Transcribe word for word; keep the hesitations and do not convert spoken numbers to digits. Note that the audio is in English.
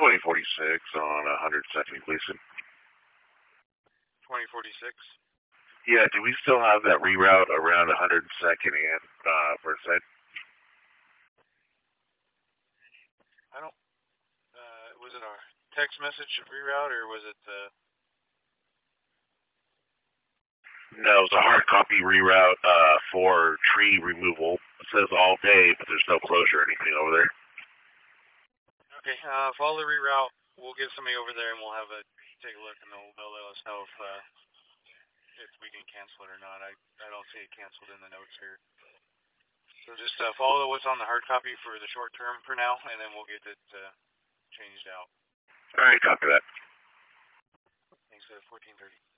twenty forty-six on one hundred second, please. twenty forty-six? Yeah, do we still have that reroute around one hundred second and uh, first side? I don't, uh, was it our text message reroute, or was it the... No, it was a hard copy reroute uh, for tree removal. It says all day, but there's no closure or anything over there. Okay, uh, follow the reroute. We'll get somebody over there, and we'll have a take a look, and they'll, they'll let us know if uh, if we can cancel it or not. I, I don't see it canceled in the notes here. So just uh, follow what's on the hard copy for the short term for now, and then we'll get it uh, changed out. All right, copy that. Thanks, uh, fourteen thirty.